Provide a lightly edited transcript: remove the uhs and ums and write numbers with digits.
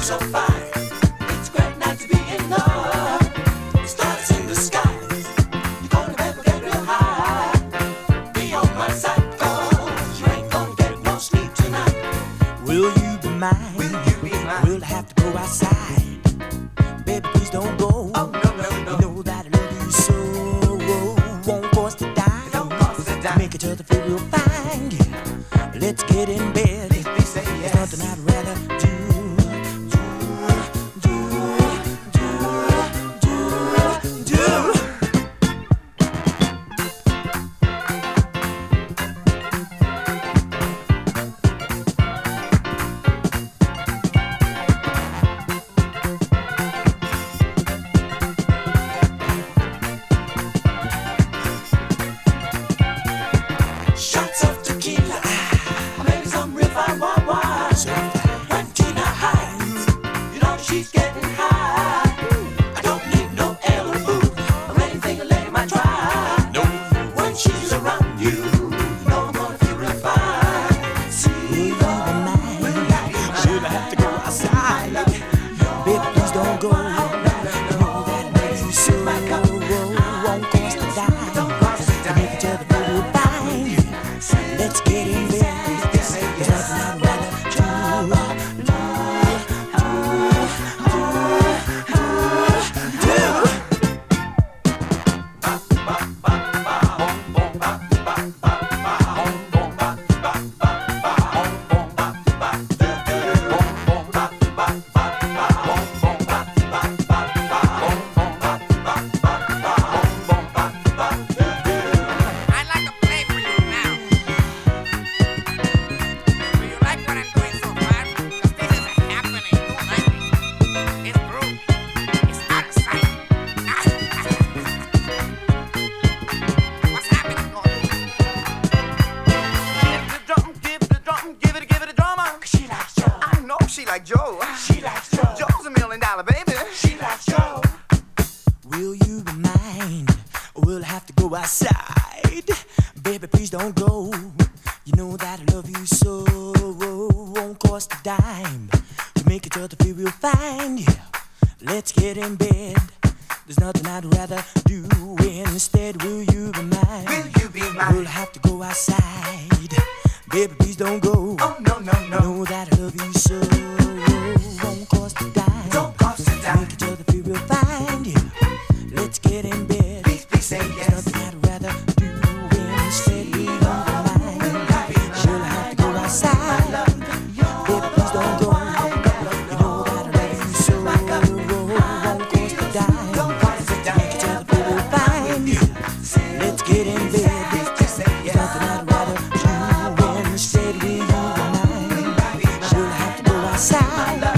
so fine. It's great not to be in love. Stars in the skies. You're gonna never get real high. Be on my side, 'cause you ain't gonna get no sleep tonight. Will you be mine? Will you be mine? We'll have to go outside. Baby, please don't go. Oh, no, no, no. You know that I love you so. Won't cost a dime. Don't cost a dime. Make each other feel real fine. Yeah. Let's get in bed. Please say yes. There's nothing I'd rather do. Shots of tequila, maybe some real fine wine. When Tina hides, you know she's getting high. I don't need no ale or booze or anything a lady might try. No. When she's around you, you know I'm gonna feel real fine. See the Should I have to go outside? Baby, please don't go. You know that I love you so. Won't cost a dime. To make each other feel real fine. Let's get in bed. There's nothing I'd rather I'd like to play for you now. Do you like what I'm doing so far? 'Cause this is happening tonight. It's groovy. It's out of sight. What's happening, Gordon? Give the drum, give it a drummer. She likes Joe. I know she like Joe. She likes Joe. Joe's $1 million, baby. She likes Joe. Will you be mine? We'll have to go outside. Baby, please don't go. You know that I love you so. Won't cost a dime. To make each other feel real fine. Yeah. Let's get in bed. There's nothing I'd rather do. Instead, will you be mine? Will you be mine? We'll have to go outside. Baby, please don't go. Oh, no, no, You no. know that I love you so. Won't cost a dime. Don't cost a dime. Make each other feel real fine. Yeah. Let's get in bed. Please say There's yes. nothing I'd rather do. Instead, we don't mind. We'll have to go outside. Baby, please don't go. You know that I love you so. Won't cost a dime. Make each other feel real fine. Yeah. Let's get in bed. There's nothing I'd rather do. Instead, we don't mind. We'll have to go outside.